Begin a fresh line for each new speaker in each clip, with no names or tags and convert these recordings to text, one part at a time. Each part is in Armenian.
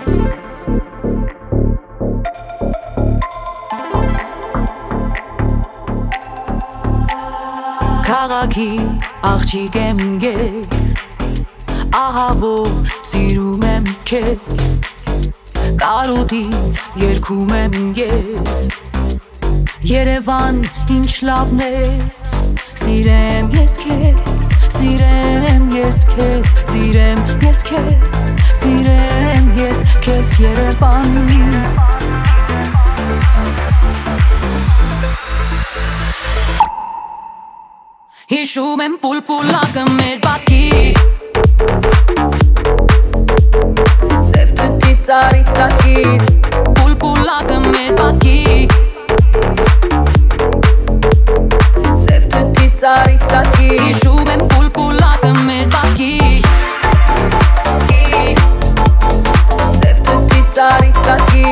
Քաղաքի աղջիկ եմ ես, ահա որ սիրում եմ քեզ, կարոտից երգում եմ ես, Երևան ինչ լավն ես, սիրեմ ես քեզ, սիրեմ ես քեզ, սիրեմ ես քեզ, սիրեմ ես քեզ Երևան Հիշում եմ պուլպուլակը մեր բակի Սև թթի ծարի տակի Պուլպուլակը մեր բակի Սև թթի ծարի տակի Հիշում եմ պուլպուլակը մեր բակի Սև թթի ծարի տակի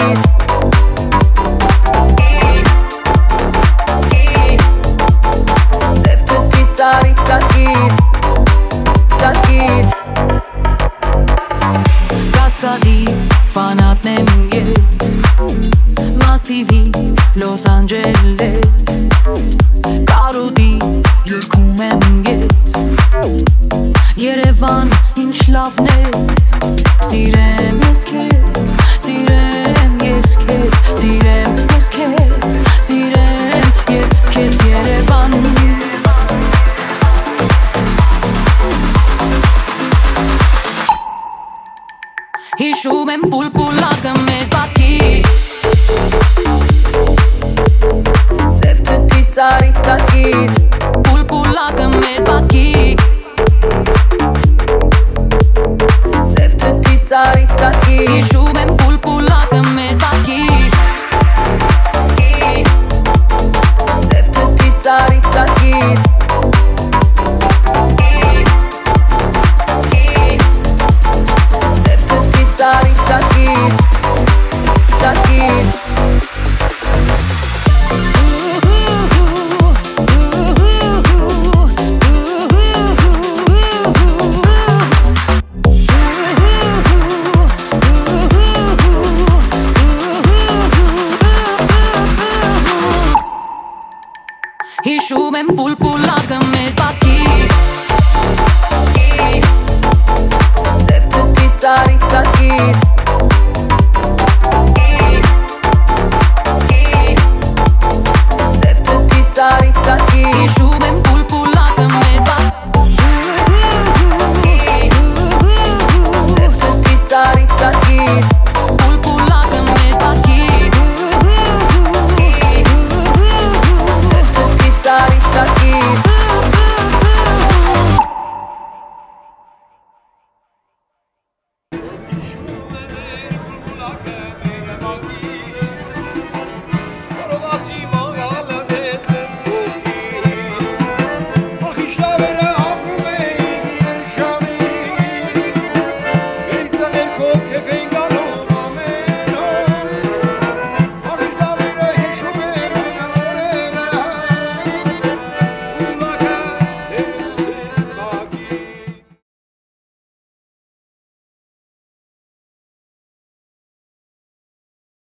Կասկադի ֆանատն եմ ես Մասիվից Լոս Անջելես Կարոտից երգում եմ ես Երևան ինչ լավն ես Սիրեմ ես քեզ, սիրեմ ես քեզ, սիրեմ ես քեզ, սիրեմ ես քեզ Երևան Հիշում եմ պուլպուլակը մեր բակի Սև թթի ծարի տակի Պուլպուլակը մեր բակի Սև թթի ծարի տակի Հիշում եմ պուլպուլակը մեր բակի Սև թթի ծարի տակի Հիշում եմ պուլպուլակը